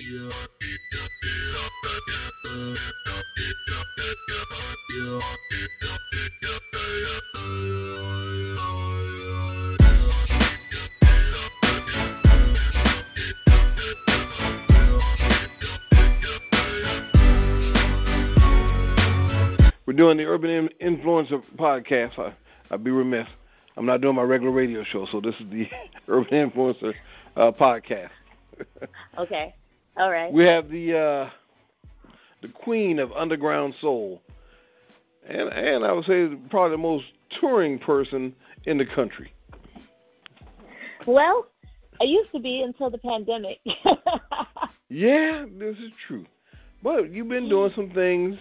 We're doing the Urban Influencer podcast. I'd be remiss. I'm not doing my regular radio show, so this is the Urban Influencer podcast. Okay. All right. We have the queen of underground soul, and I would say probably the most touring person in the country. Well, I used to be until the pandemic. Yeah, this is true. But you've been doing some things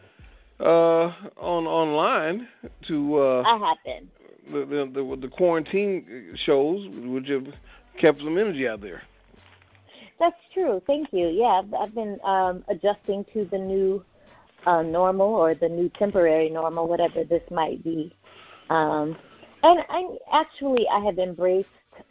online to I have been. The quarantine shows, which have kept some energy out there. That's true. Thank you. Yeah, I've been adjusting to the new normal or the new temporary normal, whatever this might be. And I have embraced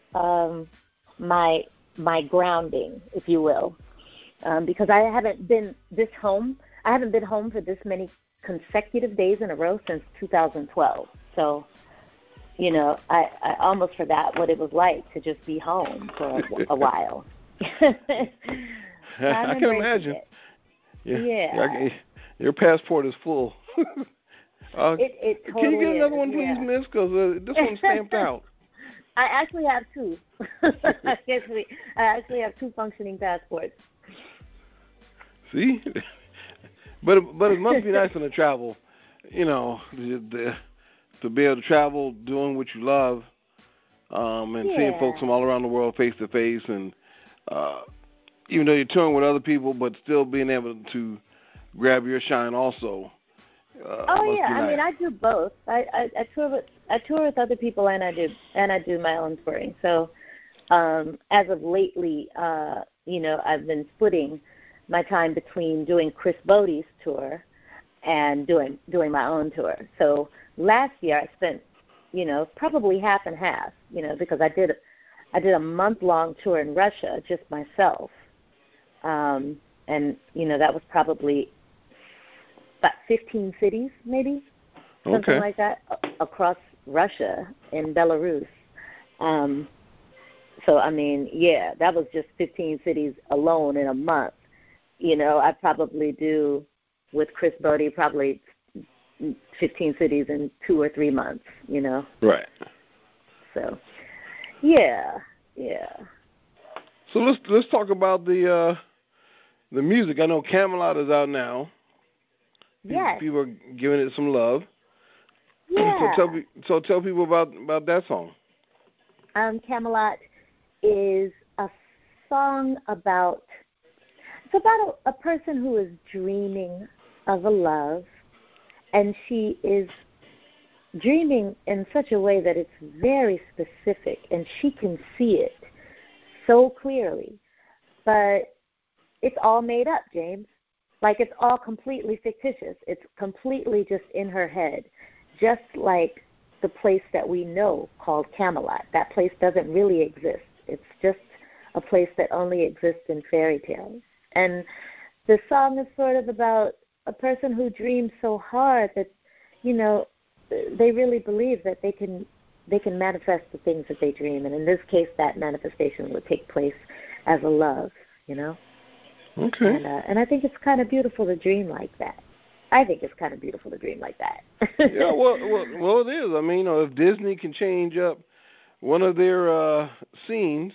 my grounding, if you will, because I haven't been home for this many consecutive days in a row since 2012. So, I almost forgot what it was like to just be home for a while. I can imagine. Yeah. Your passport is full. It totally can you get another is, one, please, miss? Because this one's stamped out. I actually have two. I actually have two functioning passports. See? But it must be nice on the travel, to be able to travel doing what you love, and seeing folks from all around the world face to face, and even though you're touring with other people, but still being able to grab your shine also. Nice. I mean, I do both. I tour with other people, and I do my own touring. So as of lately, I've been splitting my time between doing Chris Bode's tour and doing my own tour. So last year I spent, probably half and half, because I did a month-long tour in Russia, just myself. And, that was probably about 15 cities, maybe, something like that, across Russia and Belarus. So, I mean, that was just 15 cities alone in a month. I probably do, with Chris Bode, probably 15 cities in 2 or 3 months, Right. So, yeah. So let's talk about the music. I know Camelot is out now. Yes. People are giving it some love. Yeah. So tell people about that song. Camelot is a song about a person who is dreaming of a love, and she is dreaming in such a way that it's very specific, and she can see it so clearly. But it's all made up, James. Like, it's all completely fictitious. It's completely just in her head, just like the place that we know called Camelot. That place doesn't really exist. It's just a place that only exists in fairy tales. And the song is sort of about a person who dreams so hard that, they really believe that they can manifest the things that they dream. And in this case, that manifestation would take place as a love, Okay. And I think it's kind of beautiful to dream like that. I think it's kind of beautiful to dream like that. Yeah, well, it is. I mean, if Disney can change up one of their scenes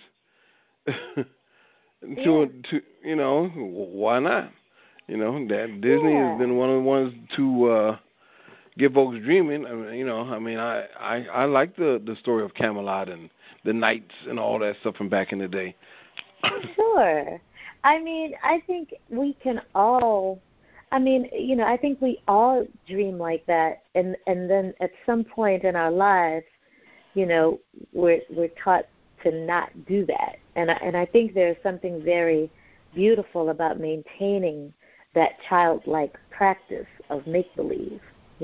to why not? That Disney has been one of the ones to get folks dreaming. I like the story of Camelot and the knights and all that stuff from back in the day. Sure. I mean, I think we can all. I think we all dream like that, and then at some point in our lives, we're taught to not do that. And I think there's something very beautiful about maintaining that childlike practice of make-believe.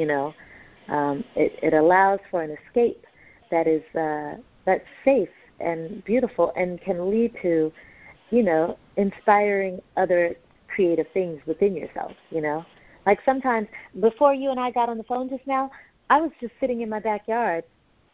It allows for an escape that is that's safe and beautiful and can lead to, inspiring other creative things within yourself, Like sometimes, before you and I got on the phone just now, I was just sitting in my backyard,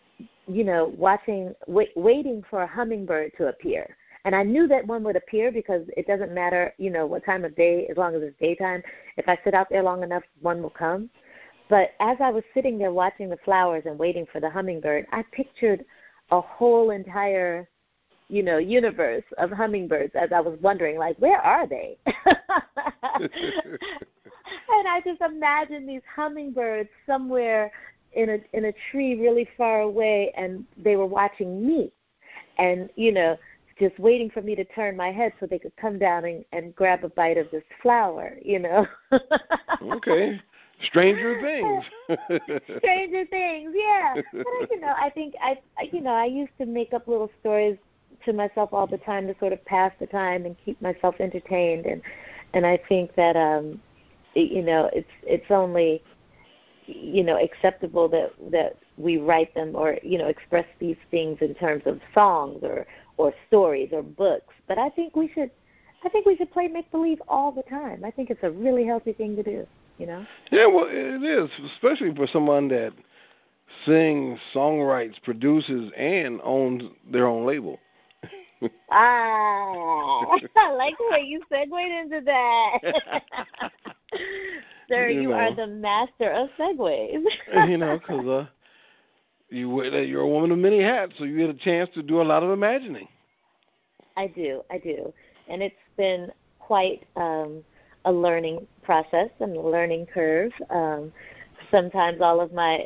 waiting for a hummingbird to appear. And I knew that one would appear because it doesn't matter, what time of day, as long as it's daytime. If I sit out there long enough, one will come. But as I was sitting there watching the flowers and waiting for the hummingbird, I pictured a whole entire, universe of hummingbirds as I was wondering, like, where are they? And I just imagined these hummingbirds somewhere in a tree really far away, and they were watching me and, just waiting for me to turn my head so they could come down and grab a bite of this flower, Okay. Stranger things. Stranger things, yeah. But I think I used to make up little stories to myself all the time to sort of pass the time and keep myself entertained, and I think that it's only acceptable that we write them or express these things in terms of songs or stories or books. But I think we should play make believe all the time. I think it's a really healthy thing to do. Yeah, well, it is, especially for someone that sings, songwrites, produces, and owns their own label. I like the way you segued into that. Sir, you are the master of segues. Because you're a woman of many hats, so you get a chance to do a lot of imagining. I do. And it's been quite a learning process and a learning curve. Sometimes all of my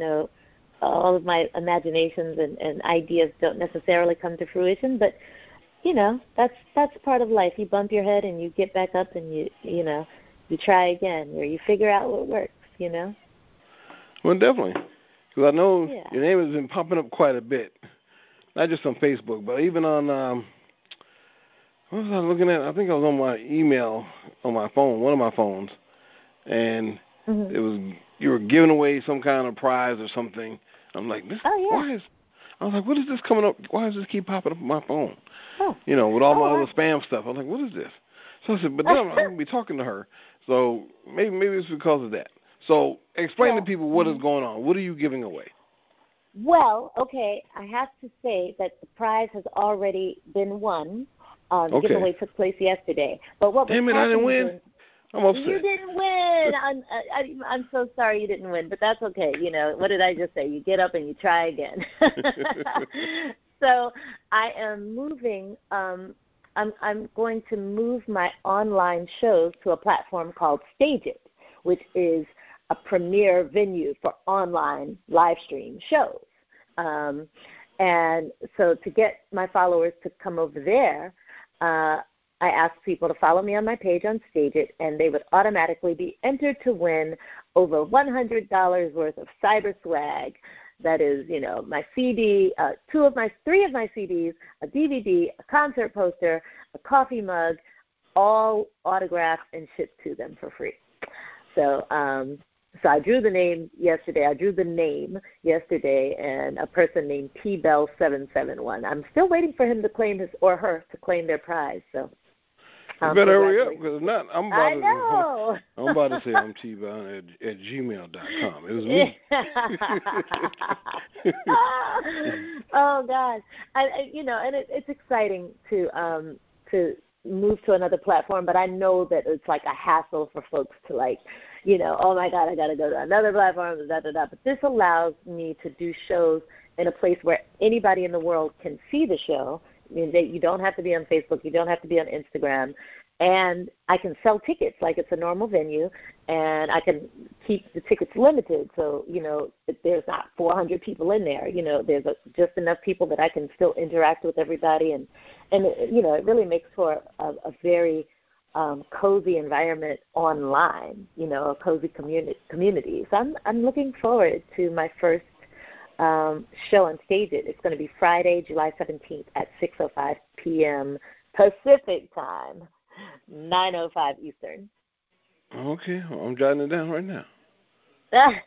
imaginations and ideas don't necessarily come to fruition, but that's part of life. You bump your head and you get back up and you try again, or you figure out what works. Well, definitely, because I know your name has been popping up quite a bit, not just on Facebook, but even on what was I looking at? I think I was on my email on my phone, one of my phones, and it was you were giving away some kind of prize or something. I'm like, I was like, what is this coming up? Why does this keep popping up on my phone? With all my other spam stuff. I was like, what is this? So I said, but then I'm going to be talking to her. So maybe it's because of that. So explain to people what is going on. What are you giving away? Well, okay, I have to say that the prize has already been won. The giveaway took place yesterday. But what Damn it, I didn't win. I'm upset. You didn't win. I'm so sorry you didn't win, but that's okay. What did I just say? You get up and you try again. So I am moving. I'm going to move my online shows to a platform called Stage It, which is a premier venue for online live stream shows. And so to get my followers to come over there, I asked people to follow me on my page on Stage It, and they would automatically be entered to win over $100 worth of cyber swag. That is, my CD, three of my CDs, a DVD, a concert poster, a coffee mug, all autographed and shipped to them for free. So I drew the name yesterday. And a person named T-Bell771. I'm still waiting for him to claim his or her to claim their prize. So you better hurry up, because if not, I'm about to say I'm T-Bell at gmail.com. It was me. Oh God, and it's exciting to move to another platform, but I know that it's like a hassle for folks to oh my God, I got to go to another platform, But this allows me to do shows in a place where anybody in the world can see the show. I mean, you don't have to be on Facebook. You don't have to be on Instagram. And I can sell tickets like it's a normal venue, and I can keep the tickets limited. So, there's not 400 people in there. There's just enough people that I can still interact with everybody. And it really makes for a very cozy environment online, a cozy community. So I'm looking forward to my first show on Stage It. It's going to be Friday, July 17th at 6:05 p.m. Pacific time, 9:05 Eastern. Okay, I'm jotting it down right now. Because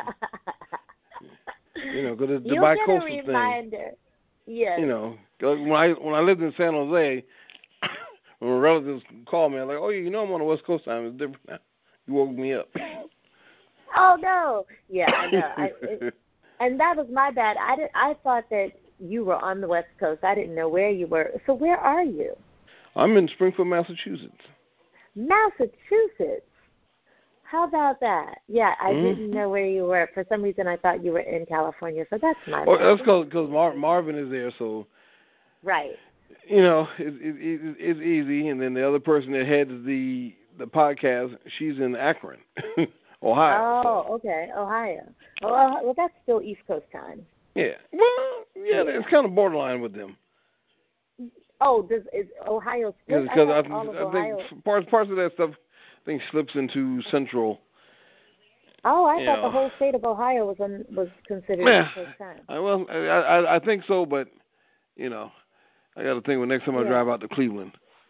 it's the bi-coastal thing. Yes. When I lived in San Jose, when my relatives call me, I'm like, oh, you know I'm on the West Coast time. It's different now. You woke me up. Oh no! Yeah, I know. And that was my bad. I thought that you were on the West Coast. I didn't know where you were. So where are you? I'm in Springfield, Massachusetts. Massachusetts. How about that? Yeah, I didn't know where you were. For some reason, I thought you were in California. So that's my bad. Oh, that's because Marvin is there. So right. You know, it's easy. And then the other person that heads the podcast, she's in Akron, Ohio. Oh, okay, Ohio. Well, that's still East Coast time. Yeah. Well, yeah, it's kind of borderline with them. Oh, is Ohio still? Because I think parts of that stuff, I think, slips into Central. Oh, I thought the whole state of Ohio was considered East Coast time. Well, I think so, but you know, I got to think when next time I drive out to Cleveland.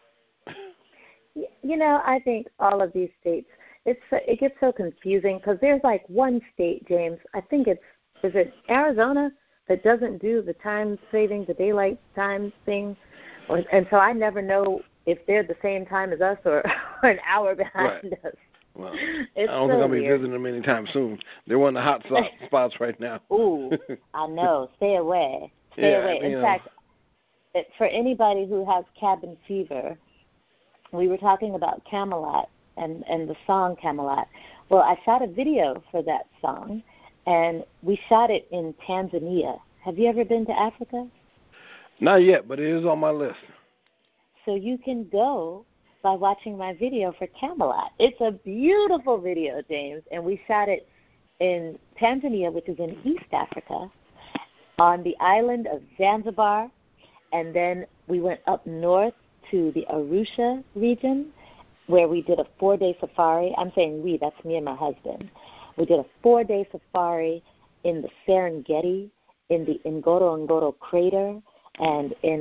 You know, I think all of these states, it gets so confusing because there's like one state, James. I think is it Arizona that doesn't do the time saving, the daylight time thing, and so I never know if they're the same time as us or an hour behind us. Well, I don't think I'll be visiting them anytime soon. They're one of the hot spots right now. Ooh, I know. Stay away. Stay away. In fact, for anybody who has cabin fever, we were talking about Camelot and the song Camelot. Well, I shot a video for that song, and we shot it in Tanzania. Have you ever been to Africa? Not yet, but it is on my list. So you can go by watching my video for Camelot. It's a beautiful video, James, and we shot it in Tanzania, which is in East Africa, on the island of Zanzibar, and then we went up north to the Arusha region, where we did a 4-day safari. I'm saying we, that's me and my husband. We did a 4-day safari in the Serengeti, in the Ngorongoro crater, and in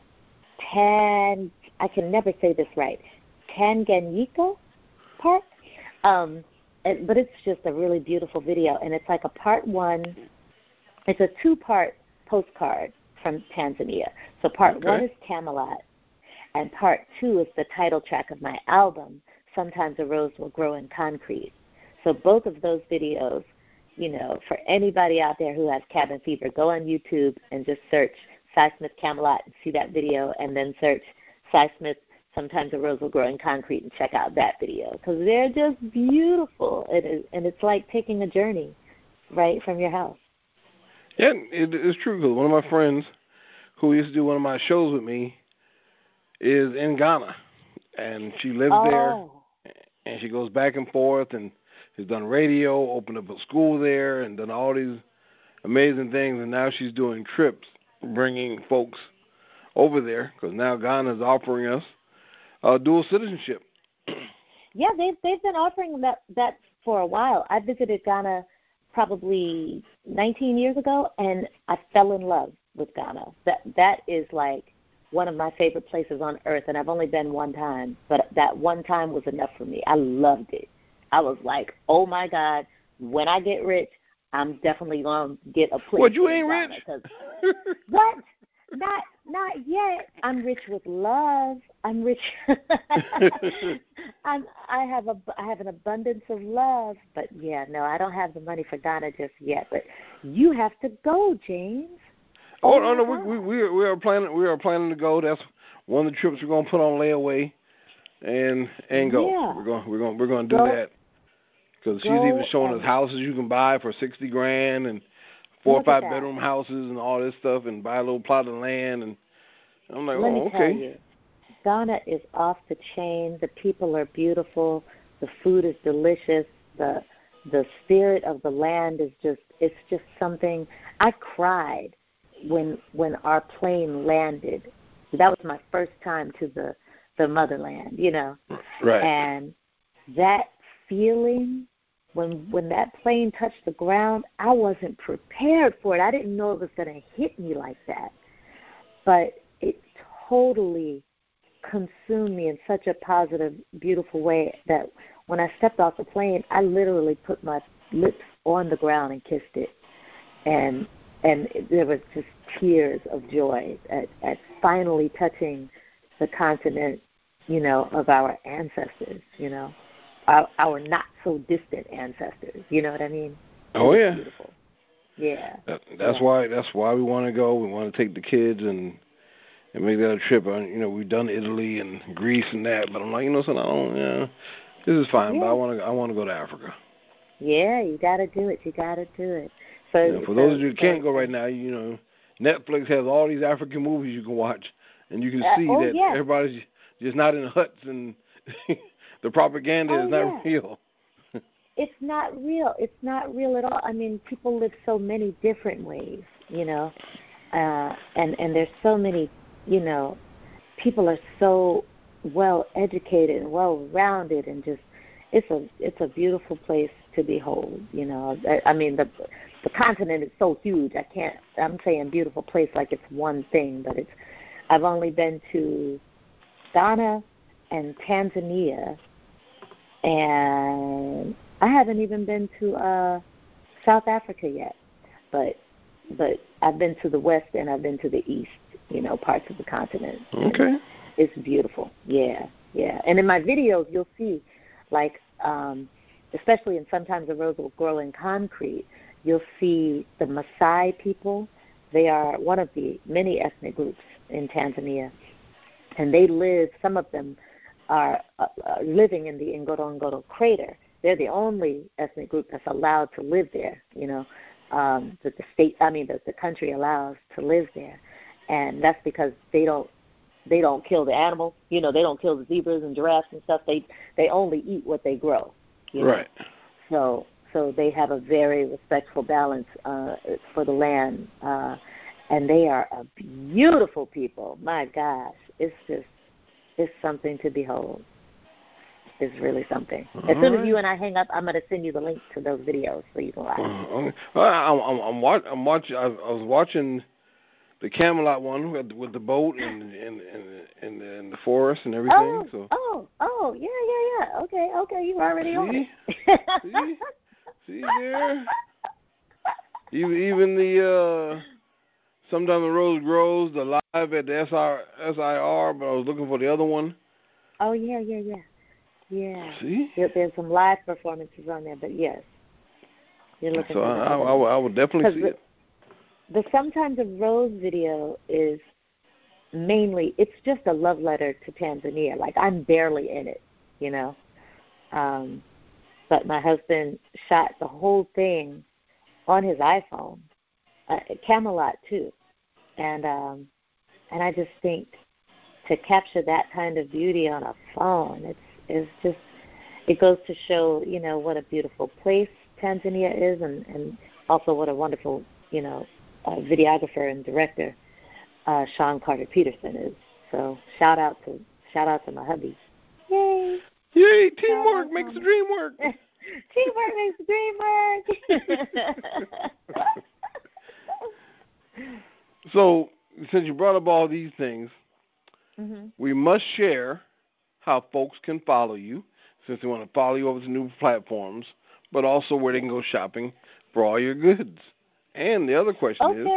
I can never say this right, Tanganyika Park. But it's just a really beautiful video, and it's like a part one. It's a 2-part postcard from Tanzania. So part one is Camelot, and part 2 is the title track of my album, Sometimes a Rose Will Grow in Concrete. So both of those videos, you know, for anybody out there who has cabin fever, go on YouTube and just search Cy Smith Camelot and see that video, and then search Cy Smith Sometimes a Rose Will Grow in Concrete and check out that video, because they're just beautiful. And it's like taking a journey right from your house. Yeah, it is true, because one of my friends who used to do one of my shows with me is in Ghana, and she lives there, and she goes back and forth, and has done radio, opened up a school there, and done all these amazing things, and now she's doing trips, bringing folks over there, because now Ghana is offering us dual citizenship. Yeah, they've been offering that for a while. I visited Ghana probably 19 years ago, and I fell in love with Ghana. That is like one of my favorite places on earth, and I've only been one time, but that one time was enough for me. I loved it. I was like, oh my God, when I get rich, I'm definitely going to get a place. What, you ain't rich? What? Not yet. I'm rich with love. I'm rich. I have an abundance of love, but yeah, no, I don't have the money for Ghana just yet. But you have to go, James. Oh no, we are planning to go. That's one of the trips we're gonna put on layaway, and go. Yeah. We're gonna do that, because she's even showing us houses you can buy for $60,000 and 4 or 5 bedroom houses and all this stuff, and buy a little plot of land, and I'm like, Let me okay. tell you, Ghana is off the chain. The people are beautiful. The food is delicious. The spirit of the land is it's just something. I cried when our plane landed. That was my first time to the motherland, you know. Right. And that feeling when that plane touched the ground, I wasn't prepared for it. I didn't know it was going to hit me like that. But it totally consumed me in such a positive, beautiful way that when I stepped off the plane, I literally put my lips on the ground and kissed it. And there was just tears of joy at finally touching the continent of our ancestors, our not so distant ancestors. You know what I mean? Oh yeah. Beautiful. Yeah. That's why we want to go. We want to take the kids and make that a trip. We've done Italy and Greece and that, but I'm like, son, I don't. Yeah, this is fine, yeah. but I want to go to Africa. Yeah, you got to do it. You got to do it. So for those of you who can't go right now, Netflix has all these African movies you can watch, and you can see that everybody's just not in huts, and the propaganda is not real. It's not real. It's not real at all. I mean, people live so many different ways, and there's so many, people are so well educated and well rounded, and just it's a beautiful place to behold. I mean the continent is so huge. I'm saying beautiful place like it's one thing, but I've only been to Ghana and Tanzania, and I haven't even been to South Africa yet, but I've been to the west and I've been to the east, parts of the continent. Okay. It's beautiful. Yeah. And in my videos, you'll see, like, especially in Sometimes a Rose Will Grow in Concrete, you'll see the Maasai people. They are one of the many ethnic groups in Tanzania, and some of them are living in the Ngorongoro crater. They're the only ethnic group that's allowed to live there, that the country allows to live there. And that's because they don't kill the animals, they don't kill the zebras and giraffes and stuff. They only eat what they grow. Right. So they have a very respectful balance for the land, and they are a beautiful people. My gosh, it's something to behold. It's really something. As soon as you and I hang up, I'm going to send you the link to those videos so you can watch. I'm watching. I was watching the Camelot one with the boat and the forest and everything. Yeah. Okay, you're already on it. See there. Even the Sometimes the Rose Grows, the live at the SIR, but I was looking for the other one. Oh yeah. Yeah. See? There's some live performances on there, but yes. You're looking so I would definitely see it. The Sometimes a Rose video is mainly, it's just a love letter to Tanzania. Like, I'm barely in it, But my husband shot the whole thing on his iPhone, Camelot too. And I just think to capture that kind of beauty on a phone, it goes to show, what a beautiful place Tanzania is, and also what a wonderful, videographer and director Sean Carter Peterson is. So shout out to my hubby. Yay! Teamwork makes the dream work. Teamwork makes the dream work. So since you brought up all these things, we must share how folks can follow you, since they want to follow you over to new platforms, but also where they can go shopping for all your goods. And the other question is,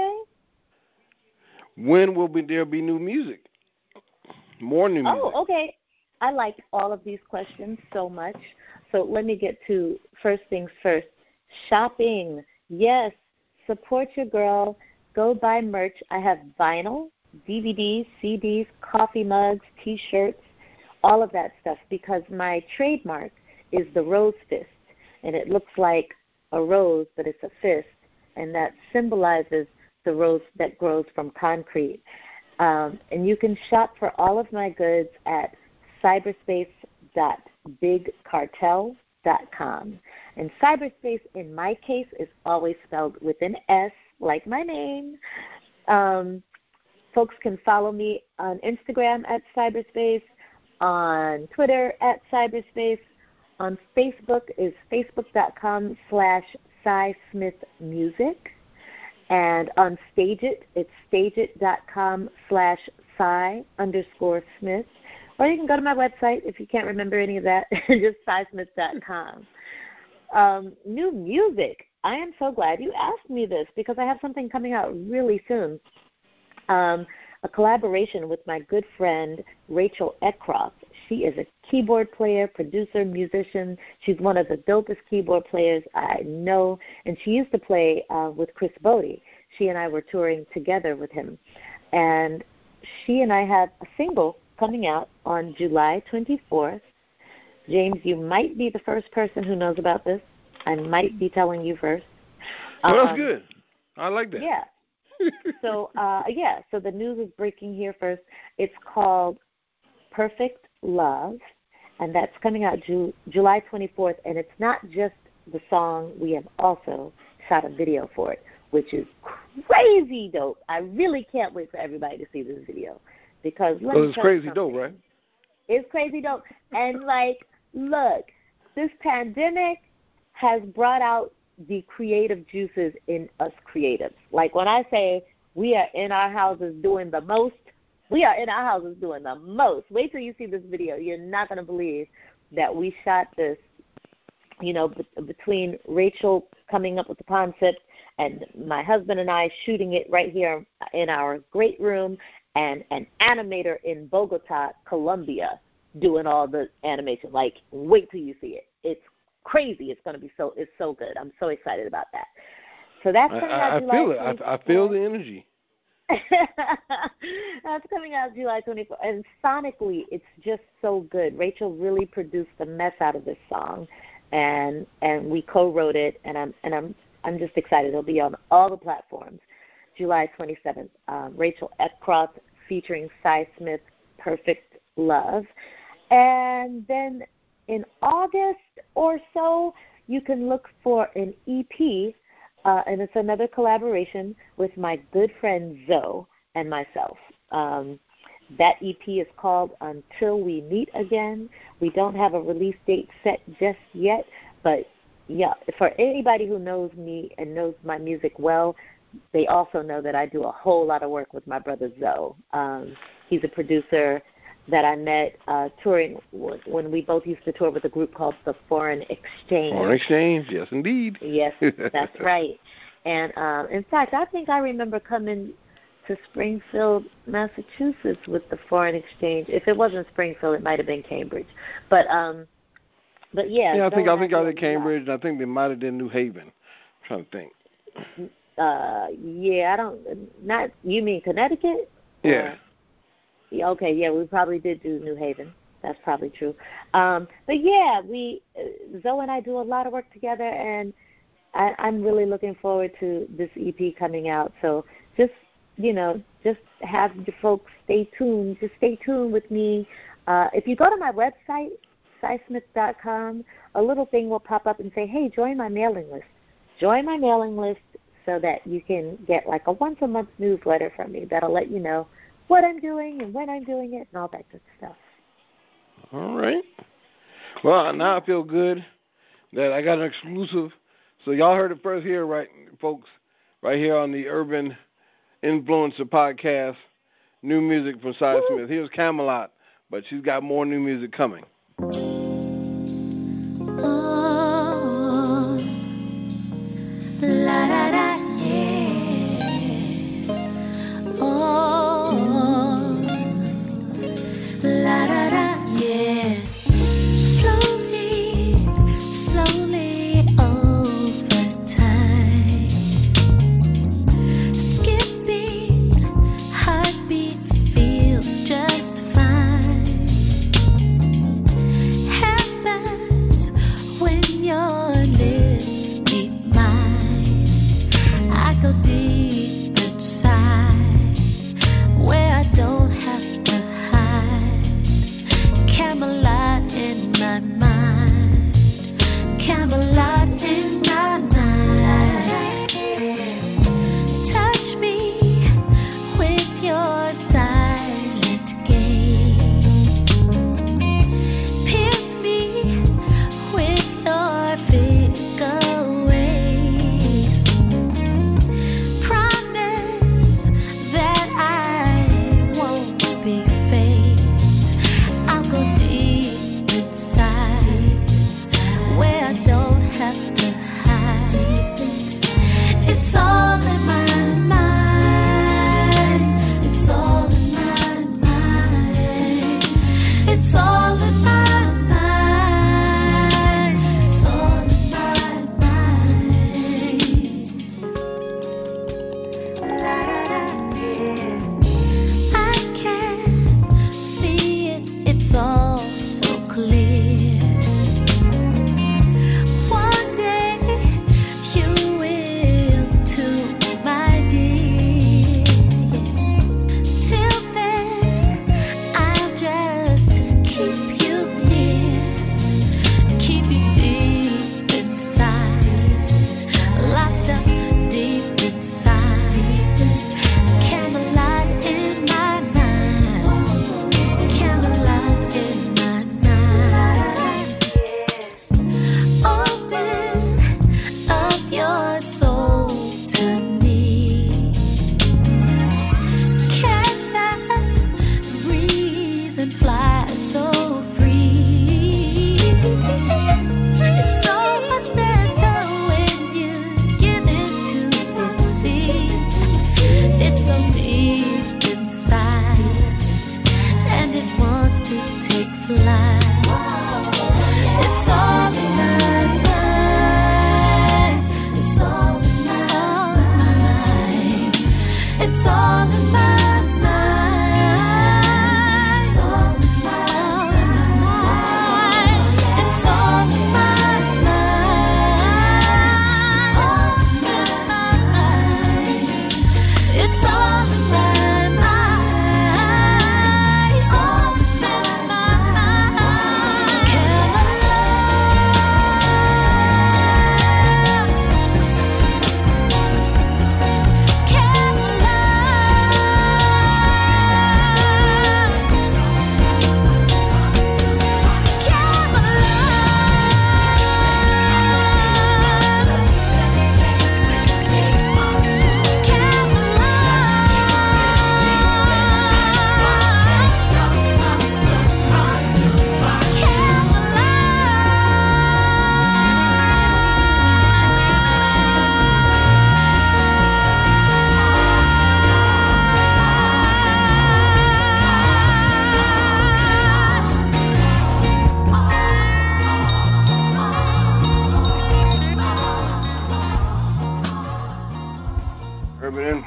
when will there be new music? More new music. Oh, okay. I like all of these questions so much. So let me get to first things first. Shopping. Yes. Support your girl. Go buy merch. I have vinyl, DVDs, CDs, coffee mugs, T-shirts, all of that stuff, because my trademark is the rose fist. And it looks like a rose, but it's a fist. And that symbolizes the rose that grows from concrete. And you can shop for all of my goods at cyberspace.bigcartel.com. And cyberspace, in my case, is always spelled with an S, like my name. Folks can follow me on Instagram at cyberspace, on Twitter at cyberspace, on Facebook is facebook.com/CySmithMusic. And on Stageit, it's stageit.com/Cy_Smith. Or you can go to my website if you can't remember any of that, just CySmith.com. New music. I am so glad you asked me this because I have something coming out really soon. A collaboration with my good friend Rachel Eckroth. She is a keyboard player, producer, musician. She's one of the dopest keyboard players I know, and she used to play with Chris Bodie. She and I were touring together with him, and she and I have a single coming out on July 24th. James, you might be the first person who knows about this. I might be telling you first. Well, that's good. I like that. Yeah. So the news is breaking here first. It's called Perfect Love, and that's coming out July 24th, and it's not just the song. We have also shot a video for it, which is crazy dope. I really can't wait for everybody to see this video because it's crazy dope, right? It's crazy dope. And, look, this pandemic has brought out the creative juices in us creatives. Like when I say we are in our houses doing the most, we are in our houses doing the most. Wait till you see this video. You're not going to believe that we shot this, between Rachel coming up with the concept and my husband and I shooting it right here in our great room, and an animator in Bogota, Colombia, doing all the animation. Wait till you see it. It's crazy. It's so good. I'm so excited about that. So that's coming out July 24th. I feel the energy. That's coming out July 24th. And sonically, it's just so good. Rachel really produced the mess out of this song, and we co-wrote it. And I'm just excited. It'll be on all the platforms. July 27th. Rachel Epcroft featuring Cy Smith, Perfect Love. And then in August or so, you can look for an EP, and it's another collaboration with my good friend Zoe and myself. That EP is called Until We Meet Again. We don't have a release date set just yet, but yeah, for anybody who knows me and knows my music well, they also know that I do a whole lot of work with my brother Zoe. He's a producer that I met touring when we both used to tour with a group called the Foreign Exchange. Foreign Exchange, yes, indeed. Yes, that's right. And, in fact, I think I remember coming to Springfield, Massachusetts with the Foreign Exchange. If it wasn't Springfield, it might have been Cambridge. But yeah. Yeah, I think I did Cambridge, and I think they might have done New Haven. I'm trying to think. You mean Connecticut? Yeah. Okay, yeah, we probably did do New Haven. That's probably true. But yeah, Zoe and I do a lot of work together, and I'm really looking forward to this EP coming out. So just have your folks stay tuned. Just stay tuned with me. If you go to my website, cysmith.com, a little thing will pop up and say, hey, join my mailing list. Join my mailing list so that you can get a once-a-month newsletter from me that'll let you know what I'm doing and when I'm doing it and all that good stuff. All right. Well, now I feel good that I got an exclusive. So y'all heard it first here, right, folks, right here on the Urban Influencer Podcast, new music from Cy Smith. Here's Camelot, but she's got more new music coming. Just fine.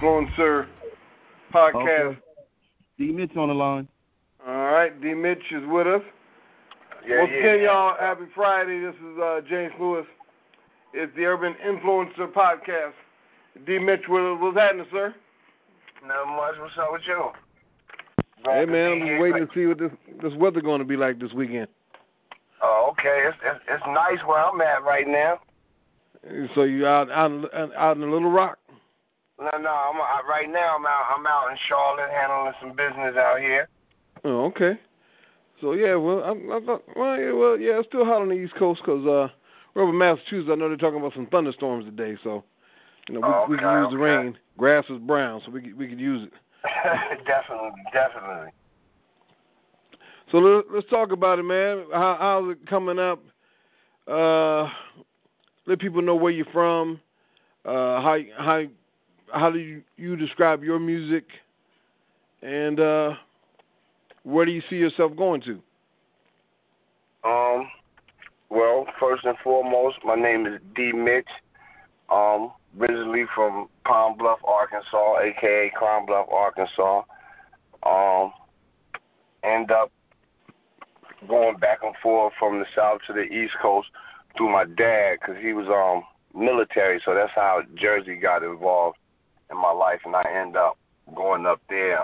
Influencer Podcast. Okay. D. Mitch on the line. All right, D. Mitch is with us. Once again, y'all, happy Friday. This is James Lewis. It's the Urban Influencer Podcast. D. Mitch with us. What's happening, sir? Not much. What's up with you? Hey, man, I'm waiting to see what this weather going to be like this weekend. Oh, okay. It's nice where I'm at right now. So you out in the Little Rock? No. Right now I'm out in Charlotte handling some business out here. Oh, okay. So yeah, it's still hot on the East Coast because we're over in Massachusetts. I know they're talking about some thunderstorms today, so we can use the rain. Grass is brown, so we could use it. Definitely. So let's talk about it, man. How's it coming up? Let people know where you're from. How do you describe your music, and where do you see yourself going to? Well, first and foremost, my name is D. Mitch. Originally from Pine Bluff, Arkansas, a.k.a. Crown Bluff, Arkansas. End up going back and forth from the South to the East Coast through my dad because he was military, so that's how Jersey got involved in my life, and I end up going up there.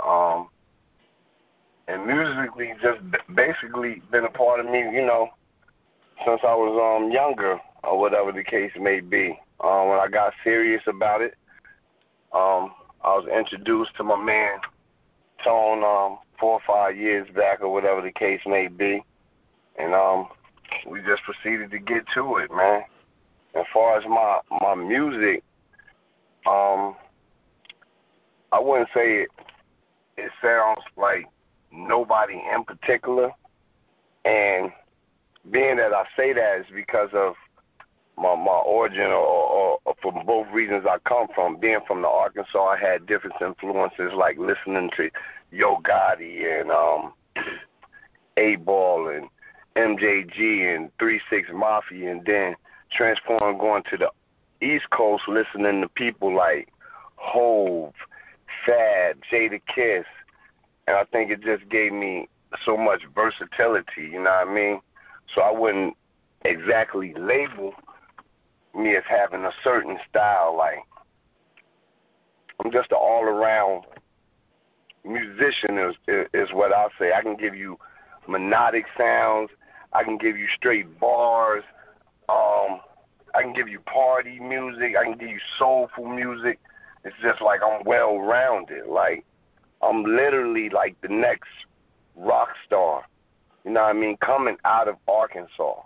And musically, just basically been a part of me, since I was younger, or whatever the case may be. When I got serious about it, I was introduced to my man, Tone, 4 or 5 years back, or whatever the case may be. And we just proceeded to get to it, man. As far as my music, I wouldn't say it sounds like nobody in particular. And being that I say that is because of my origin or from both regions I come from. Being from the Arkansas, I had different influences like listening to Yo Gotti and 8Ball and MJG and 3-6 Mafia, and then transforming going to the East Coast, listening to people like Hove, Fad, Jadakiss, and I think it just gave me so much versatility, you know what I mean? So I wouldn't exactly label me as having a certain style. Like, I'm just an all-around musician is what I'll say. I can give you melodic sounds. I can give you straight bars. I can give you party music. I can give you soulful music. It's just like I'm well-rounded. Like, I'm literally like the next rock star, you know what I mean, coming out of Arkansas.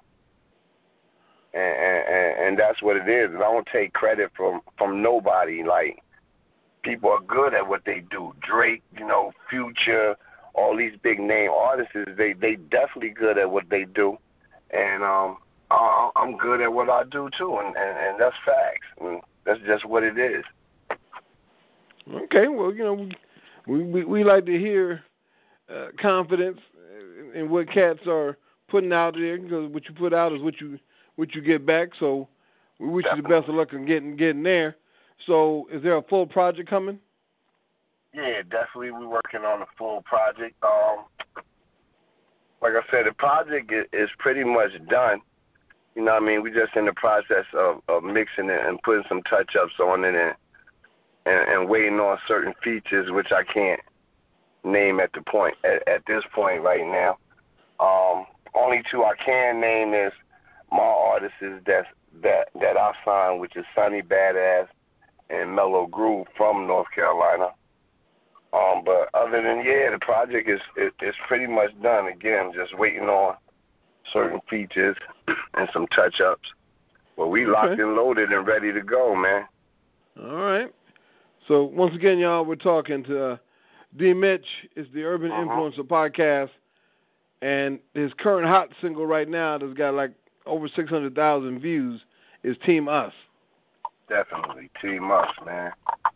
And that's what it is. And I don't take credit from nobody. Like, people are good at what they do. Drake, Future, all these big name artists, they definitely good at what they do. And I'm good at what I do too, and that's facts. And that's just what it is. Okay, well, we like to hear confidence in what cats are putting out there, because what you put out is what you get back. So we wish you the best of luck in getting there. So is there a full project coming? Yeah, definitely. We're working on a full project. Like I said, the project is pretty much done. You know what I mean? We're just in the process of mixing it and putting some touch-ups on it and waiting on certain features, which I can't name at this point right now. Only two I can name is my artists that I signed, which is Sonny Badass and Mellow Groove from North Carolina. But other than the project is pretty much done. Again, just waiting on certain features and some touch-ups. But we locked and loaded and ready to go, man. All right. So once again, y'all, we're talking to D. Mitch. It's the Urban Influencer Podcast, and his current hot single right now that's got like over 600,000 views is Team Us. Definitely, Team Us, man.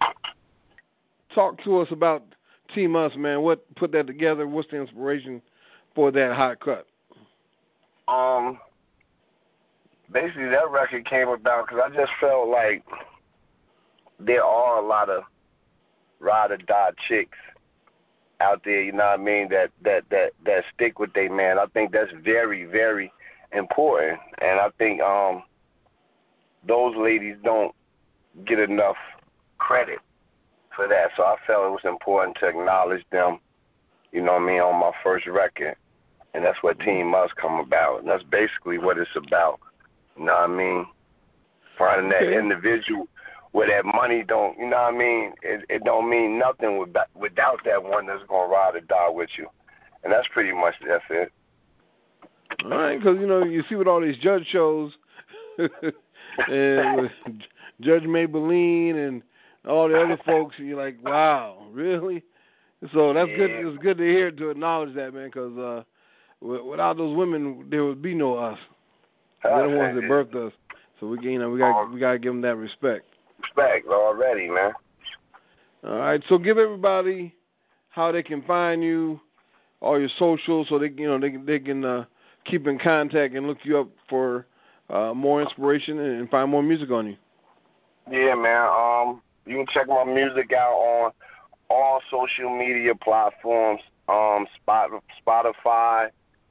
Talk to us about Team Us, man. What put that together? What's the inspiration for that hot cut? Basically, that record came about because I just felt like there are a lot of ride or die chicks out there, you know what I mean, that stick with their man. I think that's very, very important. And I think those ladies don't get enough credit for that. So I felt it was important to acknowledge them, you know what I mean, on my first record. And that's what Team Must come about. And that's basically what it's about. You know what I mean? Finding that individual where that money don't, you know what I mean? It don't mean nothing without that one that's going to ride or die with you. And that's pretty much, that's it. All right, because, you know, you see with all these judge shows and with Judge Maybelline and all the other folks, and you're like, wow, really? So that's good. It's good to hear, to acknowledge that, man, because without those women, there would be no us. They're the ones that birthed us. So we got to give them that respect. Respect already, man. All right, so give everybody how they can find you, all your socials, so they can keep in contact and look you up for more inspiration and find more music on you. Yeah, man. You can check my music out on all social media platforms, Spotify,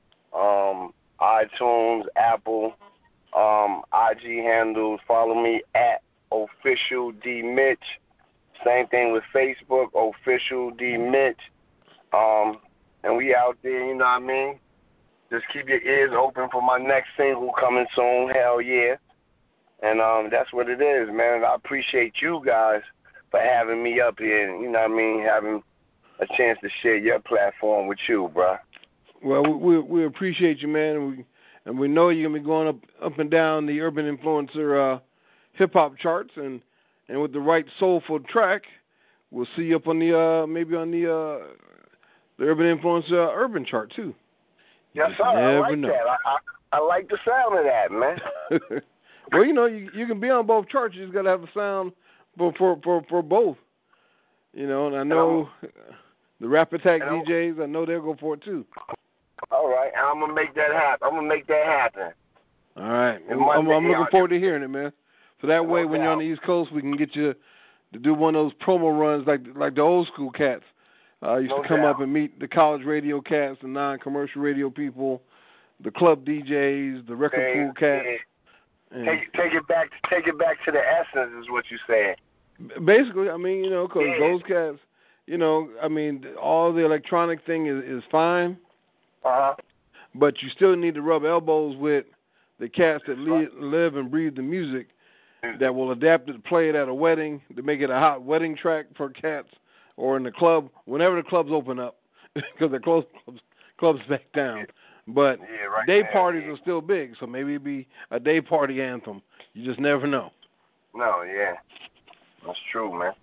iTunes, Apple, IG handles. Follow me at Official D Mitch. Same thing with Facebook, Official D Mitch. And we out there, you know what I mean? Just keep your ears open for my next single coming soon. Hell yeah. And that's what it is, man. I appreciate you guys for having me up here and, you know what I mean, having a chance to share your platform with you, bro. Well, we appreciate you, man, and we know you're gonna be going up and down the Urban Influencer hip hop charts, and with the right soulful track, we'll see you up on the maybe on the Urban Influencer urban chart too. Yes, sir. I like that. I like the sound of that, man. Well, you know, you can be on both charts. You just gotta have a sound for both. You know, and I know the Rap Attack DJs, I know they'll go for it too. All right, I'm gonna make that happen. All right, I'm looking forward to hearing it, man. So that way, when you're on the East Coast, we can get you to do one of those promo runs like the old school cats used to come up and meet the college radio cats, the non-commercial radio people, the club DJs, the record pool cats. Take it back to the essence is what you saying. Basically, I mean, you know, because those cats, you know, I mean, all the electronic thing is fine. But you still need to rub elbows with the cats that live and breathe the music that will adapt it to play it at a wedding, to make it a hot wedding track for cats, or in the club, whenever the clubs open up, because the clubs back down. But day parties are still big, so maybe it'd be a day party anthem. You just never know. No, yeah. That's true, man.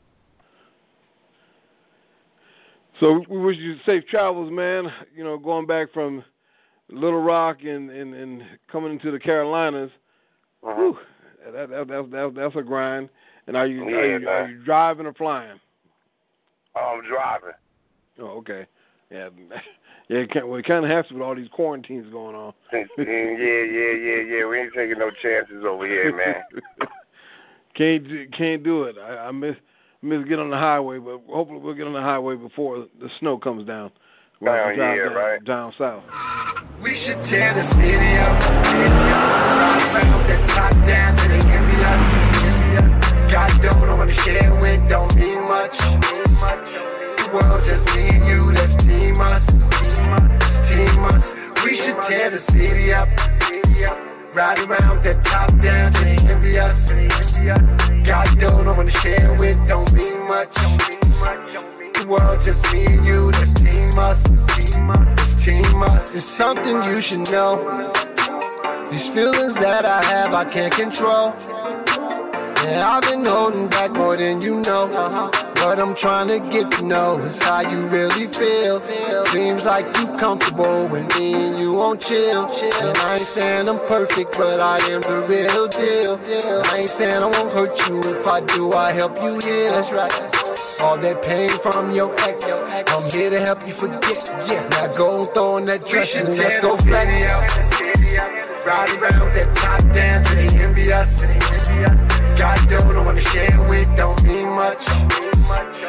So we wish you safe travels, man. You know, going back from Little Rock and coming into the Carolinas, whew, that's a grind. And are you driving or flying? I'm driving. Oh, okay. Yeah, it kind of has to with all these quarantines going on. Yeah. We ain't taking no chances over here, man. Can't do it. I miss get on the highway, but hopefully we'll get on the highway before the snow comes down. Down south. We should tear the city up. Right around that top down to the envious. God don't want to share with, don't mean much. The world just me and you, that's Team Us. It's Team Us. We should tear the city up. Right around that top down to the envious. God don't want to share with, don't mean much. The world just me and you, that's Team Us. It's Team Us. It's something you should know. These feelings that I have, I can't control. Yeah, I've been holding back more than you know. What I'm trying to get to know is how you really feel. Seems like you comfortable when me and you won't chill. And I ain't saying I'm perfect, but I am the real deal. I ain't saying I won't hurt you. If I do, I help you heal. That's right. All that pain from your ex, I'm here to help you forget. Yeah, now go and throw on that dress and let's go flex. Ride around that top down to the envious. God don't want to share with, don't mean much. The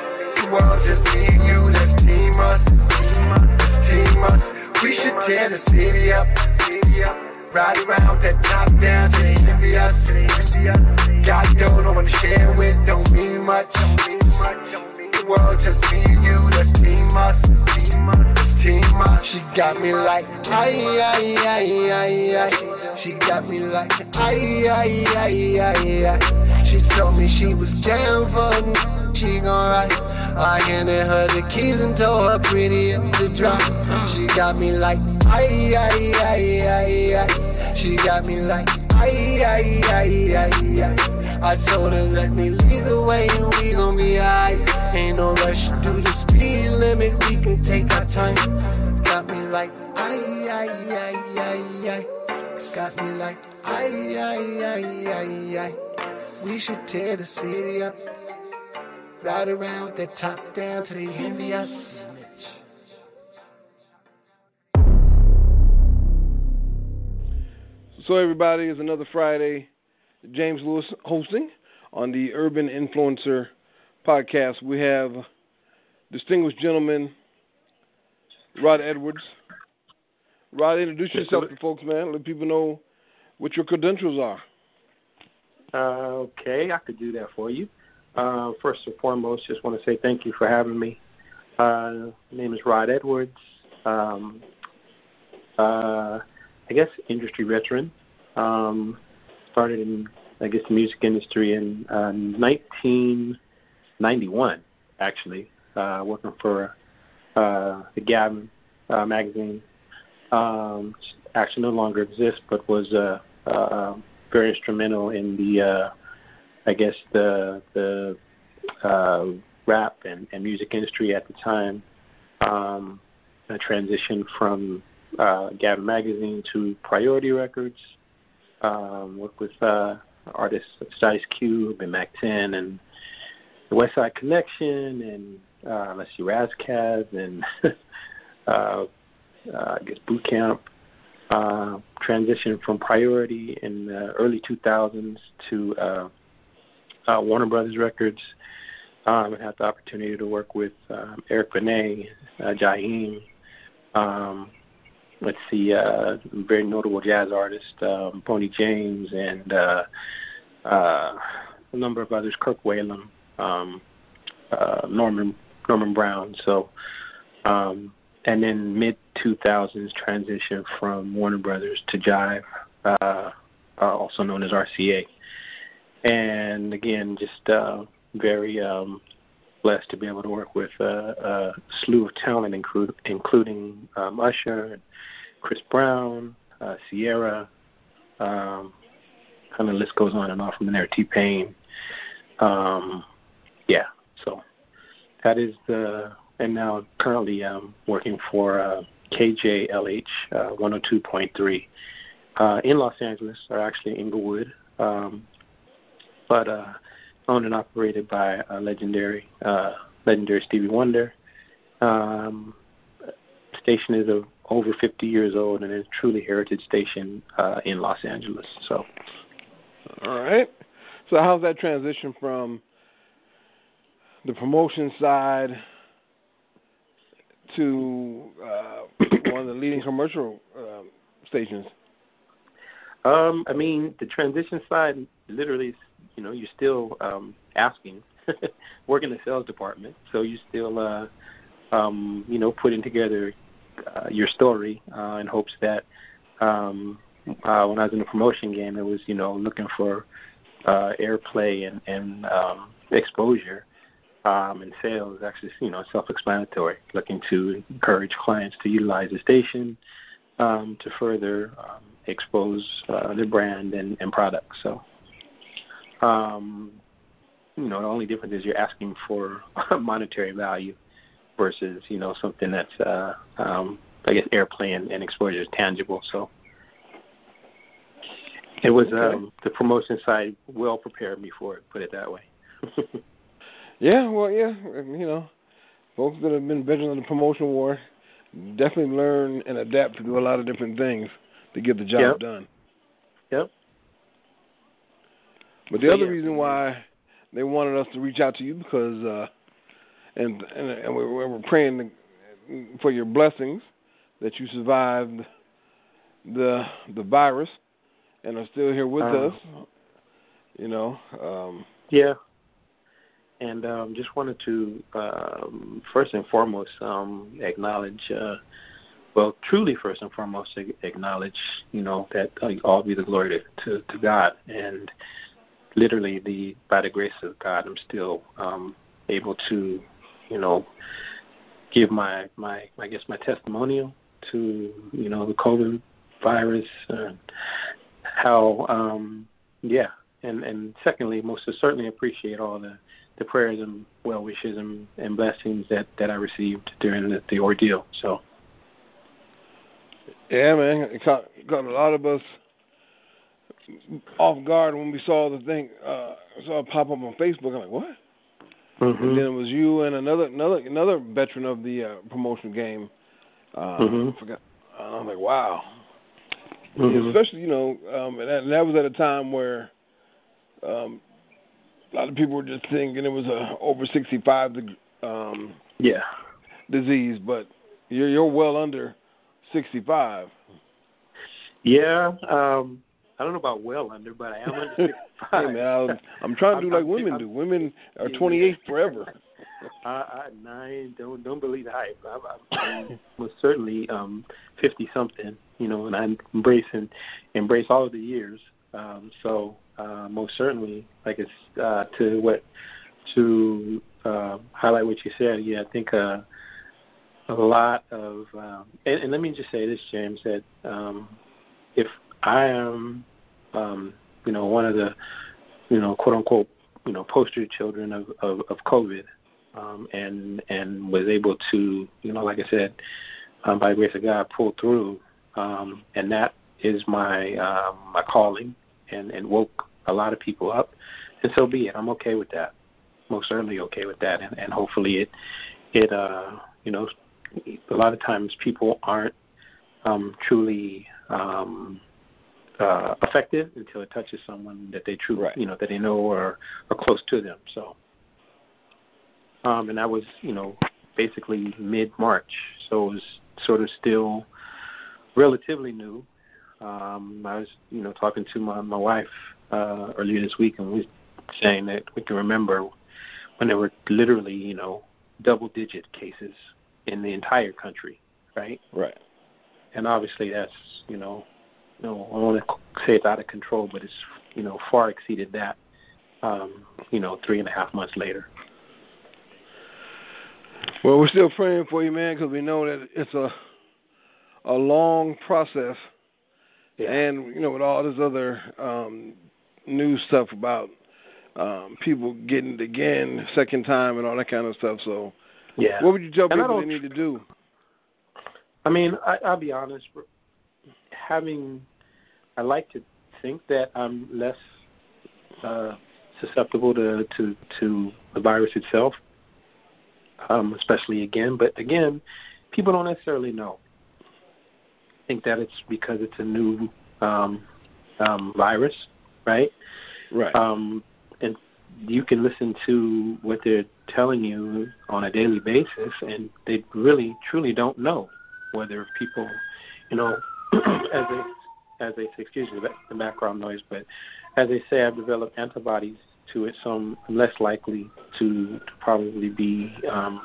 The world just me and you, let's team us. Let's team us. We should tear the city up. Ride around that top down till they envy us. God don't know what to share with, don't mean much. The world just me and you, let's team us. Let's team us. She got me like, ay, ay, ay, ay, ay. She got me like, ay, ay, ay, ay, ay. She told me she was down for me, she gon' ride. I handed her the keys and told her pretty up to drive. She got me like, ay, ay, ay, ay, ay. She got me like, ay, ay, ay, ay, ay. I told her let me lead the way and we gon' be aight. Ain't no rush to the speed limit, we can take our time. Got me like, ay, ay, ay, ay, ay. Got me like, ay, ay, ay, ay, ay. We should tear the city up. Ride around that top down till they envy us. So everybody, it's another Friday. James Lewis hosting on the Urban Influencer podcast. We have distinguished gentleman Rod Edwards. Rod, introduce yourself to folks, man. Let people know what your credentials are. Okay, I could do that for you. First and foremost, just want to say thank you for having me. My name is Rod Edwards. I guess industry veteran. Started in, I guess, the music industry in 1991, actually, working for the Gavin magazine. Actually no longer exists, but was very instrumental in the, I guess, the rap and music industry at the time. A transition from Gavin magazine to Priority Records. Worked with artists such as Ice Cube and Mac 10 and the West Side Connection and let's see, Razzcazz and I guess Boot Camp. Transitioned from Priority in the early 2000s to Warner Brothers Records. And had the opportunity to work with Eric Benet, Jaheim. Let's see, very notable jazz artist, Boney James, and a number of others, Kirk Whalum, Norman Brown. So, and then mid-2000s transition from Warner Brothers to Jive, also known as RCA. And again, just very blessed to be able to work with a slew of talent, including Usher, Chris Brown, Sierra, kind of the list goes on and on from there, T-Pain. Yeah, so that is and now currently working for KJLH 102.3 in Los Angeles, or actually Inglewood, but owned and operated by legendary Stevie Wonder. Station is over 50 years old and is a truly heritage station in Los Angeles. So, all right. So how's that transition from the promotion side to one of the leading commercial stations? I mean, the transition side, literally, you're still asking, working the sales department, so you're still, putting together your story in hopes that when I was in the promotion game, it was, looking for airplay and exposure, and sales. Actually, self-explanatory, looking to encourage clients to utilize the station to further expose their brand and products. So, the only difference is you're asking for monetary value versus, something that's, I guess, airplay and exposure is tangible. So it was the promotion side well prepared me for it, put it that way. Yeah, well, folks that have been veterans of the promotion war definitely learn and adapt to do a lot of different things to get the job done. Yep. But the other reason why they wanted us to reach out to you because and we're praying for your blessings that you survived the virus and are still here with us. You know. Yeah. And just wanted to first and foremost acknowledge, truly first and foremost acknowledge, you know, that all be the glory to God. And literally, by the grace of God, I'm still able to, you know, give my testimonial to, you know, the COVID virus, how, and secondly, most certainly appreciate all the prayers and well wishes and blessings that I received during the ordeal. So, yeah, man, it got a lot of us off guard when we saw the thing, saw it pop up on Facebook. I'm like, what? Mm-hmm. And then it was you and another veteran of the promotion game. I forgot. I'm like, wow. Mm-hmm. Especially, you know, and that was at a time where a lot of people were just thinking it was a over 65 disease, but you're well under 65. Yeah, I don't know about well under, but I am under 65. Hey man, I'm trying to do like women do. Women are 28 forever. I don't believe the hype. I'm most certainly 50 something, you know, and I embrace all of the years. So most certainly, like it's to highlight what you said. Yeah, I think a lot of and let me just say this, James, that if I am you know, one of the, you know, quote unquote, you know, poster children of COVID, and was able to, you know, like I said, by the grace of God, pull through, and that is my my calling, and woke a lot of people up, and so be it. I'm okay with that. Most certainly okay with that, and hopefully it you know, a lot of times people aren't truly effective until it touches someone that they truly, you know, that they know or are close to them. So, and that was, you know, basically mid-March, so it was sort of still relatively new. I was, you know, talking to my wife earlier this week, and we were saying that we can remember when there were literally, you know, double-digit cases in the entire country, right? Right. And obviously that's, you know, I don't want to say it's out of control, but it's, you know, far exceeded that, you know, 3.5 months later. Well, we're still praying for you, man, because we know that it's a long process. Yeah. And, you know, with all this other new stuff about people getting it again, second time and all that kind of stuff. So yeah. What would you tell people they need to do? I mean, I'll be honest. I like to think that I'm less susceptible to the virus itself, especially again. But again, people don't necessarily know. I think that it's because it's a new virus, right? Right. And you can listen to what they're telling you on a daily basis, and they really, truly don't know whether people, you know, as they say, excuse me, the background noise, but as they say, I've developed antibodies to it, so I'm less likely to probably be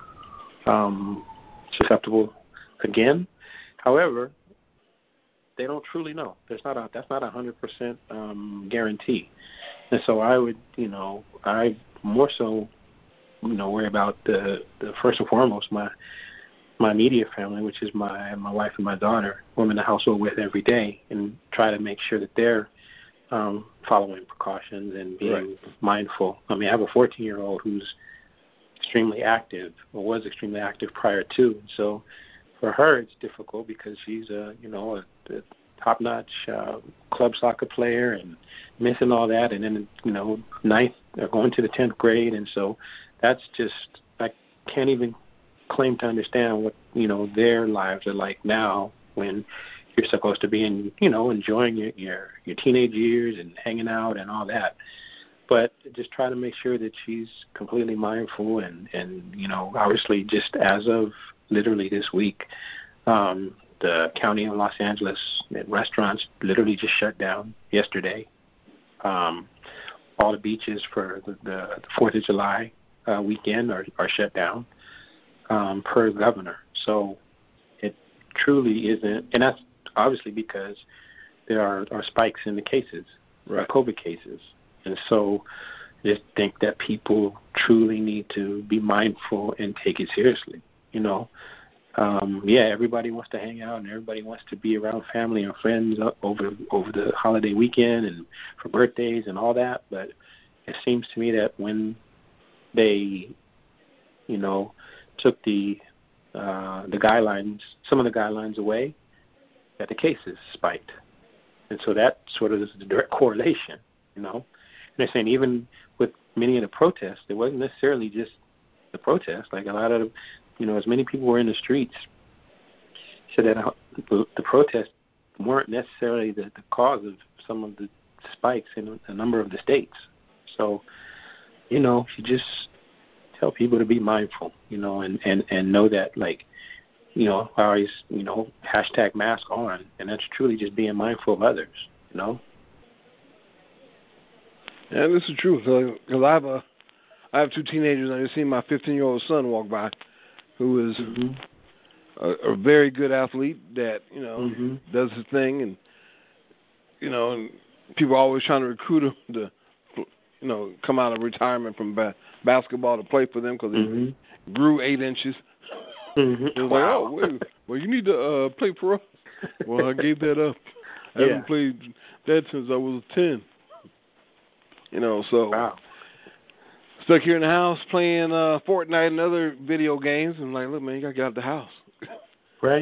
susceptible again. However, they don't truly know. That's not 100% guarantee. And so I would, you know, I more so, you know, worry about the first and foremost my immediate family, which is my wife and my daughter, who I'm in the household with every day, and try to make sure that they're following precautions and being mindful. I mean, I have a 14-year-old who's extremely active, or was extremely active prior to. So for her, it's difficult because she's a top-notch club soccer player and missing all that, and then, you know, ninth or going to the 10th grade, and so that's just, I can't even claim to understand what, you know, their lives are like now when you're supposed to be in, you know, enjoying your teenage years and hanging out and all that. but just try to make sure that she's completely mindful and obviously just as of literally this week, the county of Los Angeles restaurants literally just shut down yesterday. All the beaches for the 4th of July weekend are shut down per governor. So it truly isn't, and that's obviously because there are spikes in the cases, right. COVID cases. And so I just think that people truly need to be mindful and take it seriously, everybody wants to hang out and everybody wants to be around family and friends over the holiday weekend and for birthdays and all that. But it seems to me that when they, took the guidelines, some of the guidelines away, that the cases spiked. And so that sort of is the direct correlation, And they're saying even with many of the protests, it wasn't necessarily just the protests. Like a lot of, as many people were in the streets, said that the protests weren't necessarily the cause of some of the spikes in a number of the states. So, you just tell people to be mindful, and know that, like, I always, hashtag mask on, and that's truly just being mindful of others, Yeah, this is true. Because I have 2 teenagers, and I just seen my 15-year-old son walk by, who is a very good athlete that does his thing, and and people are always trying to recruit him to come out of retirement from basketball to play for them because he grew 8 inches. It was like, oh, wait, well, you need to play for us. Well, I gave that up. I haven't played that since I was 10. So wow. Stuck here in the house playing Fortnite and other video games. I'm like, look, man, you got to get out the house. Right.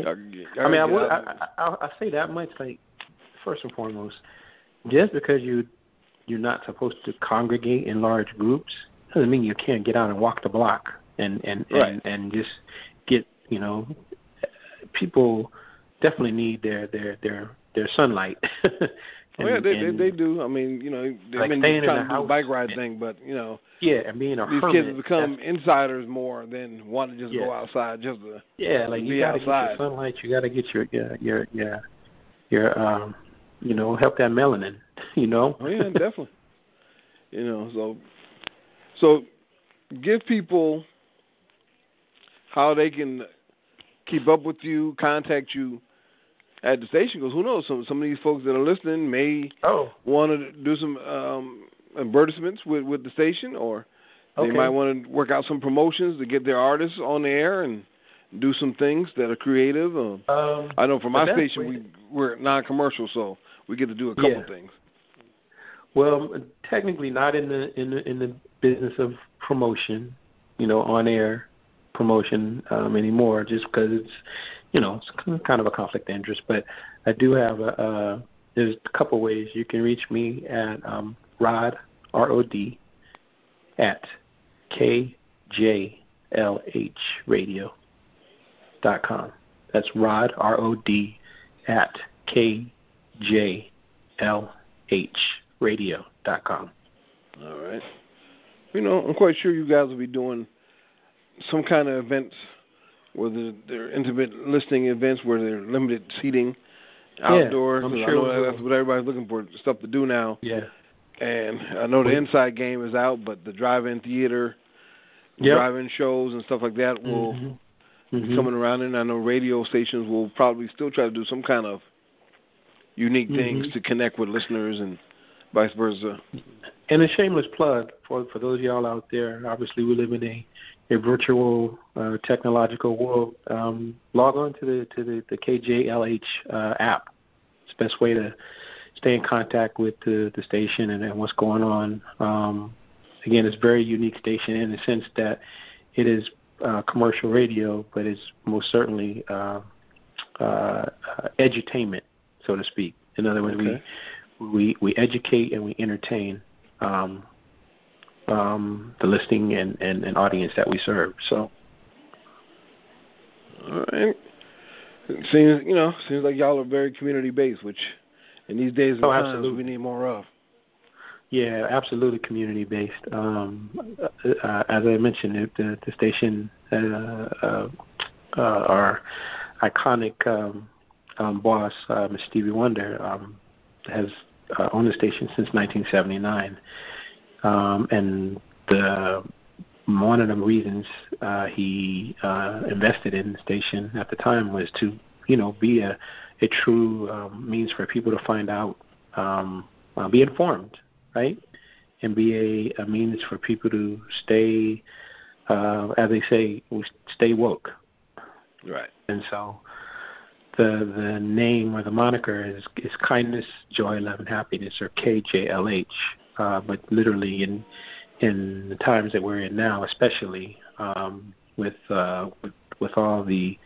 I say that much, like, first and foremost, just because you're not supposed to congregate in large groups doesn't mean you can't get out and walk the block and just get, people definitely need their sunlight. They do. I mean, they've like been trying to do the bike ride thing, but and being a these hermit, kids have become insiders more than want to just go outside just to like you be got to outside. get your sunlight. You got to get your help that melanin. Oh yeah, definitely. So give people how they can keep up with you, contact you at the station, because who knows, some of these folks that are listening may want to do some advertisements with the station, or they might want to work out some promotions to get their artists on the air and do some things that are creative. I know for my station we're non-commercial, so we get to do a couple things. Well, technically not in the business of promotion, on air promotion anymore, just because it's it's kind of a conflict of interest. But I do have there's a couple ways you can reach me at Rod, R-O-D, at KJLHradio.com. That's Rod, R-O-D, at KJLHradio.com. All right. I'm quite sure you guys will be doing some kind of events, whether they're intimate listening events where they're limited seating outdoors. I'm sure I know that's what everybody's looking for, stuff to do now. Yeah. And I know the Inside Game is out, but the drive-in theater, drive-in shows and stuff like that will be coming around. And I know radio stations will probably still try to do some kind of unique things to connect with listeners and vice versa. And a shameless plug for those of y'all out there. Obviously, we live in a virtual technological world. Log on to the KJLH app. It's the best way to stay in contact with the station and what's going on. Again, it's a very unique station in the sense that it is commercial radio, but it's most certainly edutainment, so to speak. In other words, we educate and we entertain the listening and audience that we serve. So, all right. It seems like y'all are very community based, which in these days and times we need more of. Yeah, absolutely community-based. As I mentioned, the station, our iconic boss, Ms. Stevie Wonder, has owned the station since 1979. And one of the reasons he invested in the station at the time was to, be a true means for people to find out, be informed, right? And be a means for people to stay, as they say, stay woke. Right. And so the name or the moniker is Kindness, Joy, Love, and Happiness, or KJLH. But literally in the times that we're in now, especially with all the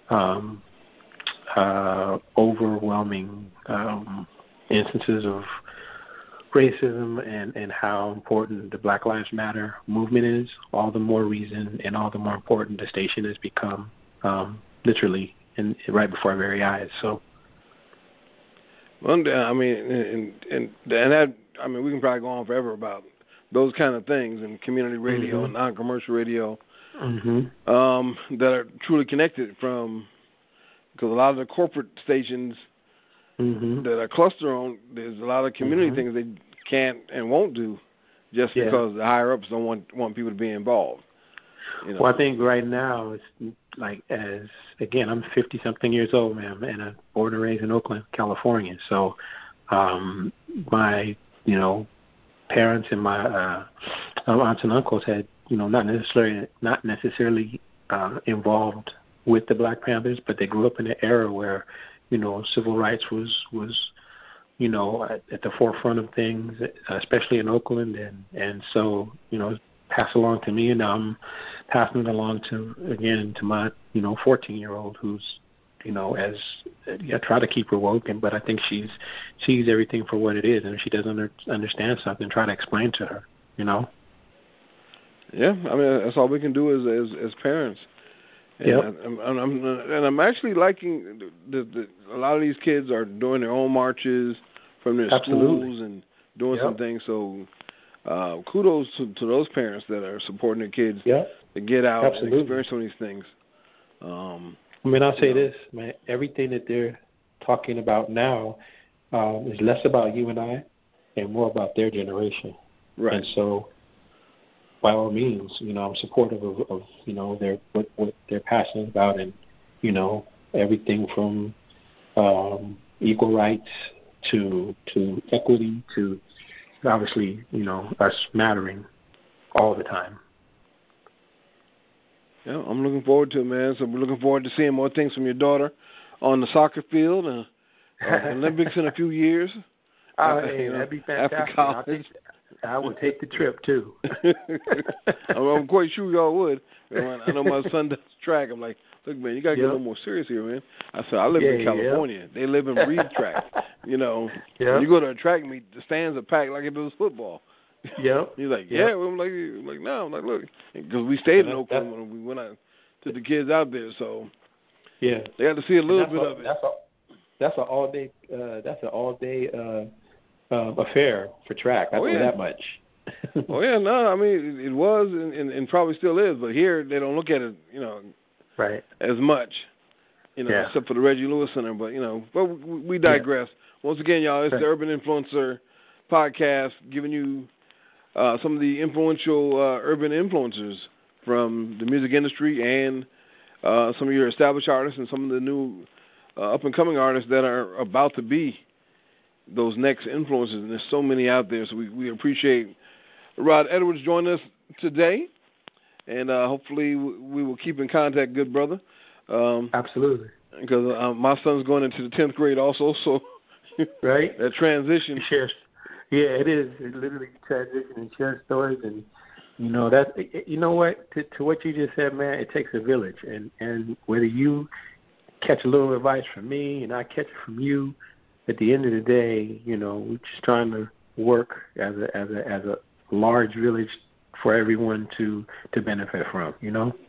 overwhelming instances of racism and how important the Black Lives Matter movement is, all the more reason and all the more important the station has become, literally right before our very eyes. So, well, I mean, and that, I mean, we can probably go on forever about those kind of things and community radio and non-commercial radio that are truly connected from, because a lot of the corporate stations that are clustered on, there's a lot of community things they can't and won't do just because the higher-ups don't want people to be involved. Well, I think right now it's like, again, I'm 50-something years old, man, and I'm born and raised in Oakland, California. So my, parents and my aunts and uncles had, not necessarily involved with the Black Panthers, but they grew up in an era where, civil rights was at the forefront of things, especially in Oakland, and so, passed along to me, and now I'm passing it along to my 14-year-old who's as I try to keep her woke, but I think she sees everything for what it is, and if she doesn't understand something, try to explain to her. Yeah, I mean, that's all we can do as parents. And I'm actually liking a lot of these kids are doing their own marches from their schools and doing some things. So kudos to those parents that are supporting their kids to get out and experience some of these things. I mean, I'll say this, man. Everything that they're talking about now is less about you and I and more about their generation. Right. And so, by all means, I'm supportive of their what they're passionate about, and everything from equal rights to equity to obviously us mattering all the time. Yeah, I'm looking forward to it, man. So we're looking forward to seeing more things from your daughter on the soccer field, Olympics in a few years. That'd be fantastic. After college. I would take the trip, too. I'm quite sure y'all would. I know my son does track. I'm like, look, man, you got to get a little more serious here, man. I said, I live in California. They live and breathe track. When you go to a track meet, the stands are packed like it was football. Yep. He's like, yeah. I'm like, no. I'm like, look, because we stayed in Oakland when we went out to the kids out there, so they got to see a little bit of it. That's an all day. Affair for track. I know that much. Oh yeah, no, I mean it was and probably still is, but here they don't look at it, right, as much, except for the Reggie Lewis Center. But but we digress. Once again, y'all, it's the Urban Influencer podcast, giving you some of the influential urban influencers from the music industry and some of your established artists and some of the new up and coming artists that are about to be those next influencers, and there's so many out there. So we appreciate Rod Edwards joining us today, and hopefully we will keep in contact, good brother. Absolutely. Because my son's going into the 10th grade also, so right, that transition. Yeah, it is. It's literally transition and share stories, and that. What to what you just said, man. It takes a village, and whether you catch a little advice from me and I catch it from you, at the end of the day, we're just trying to work as a large village for everyone to benefit from,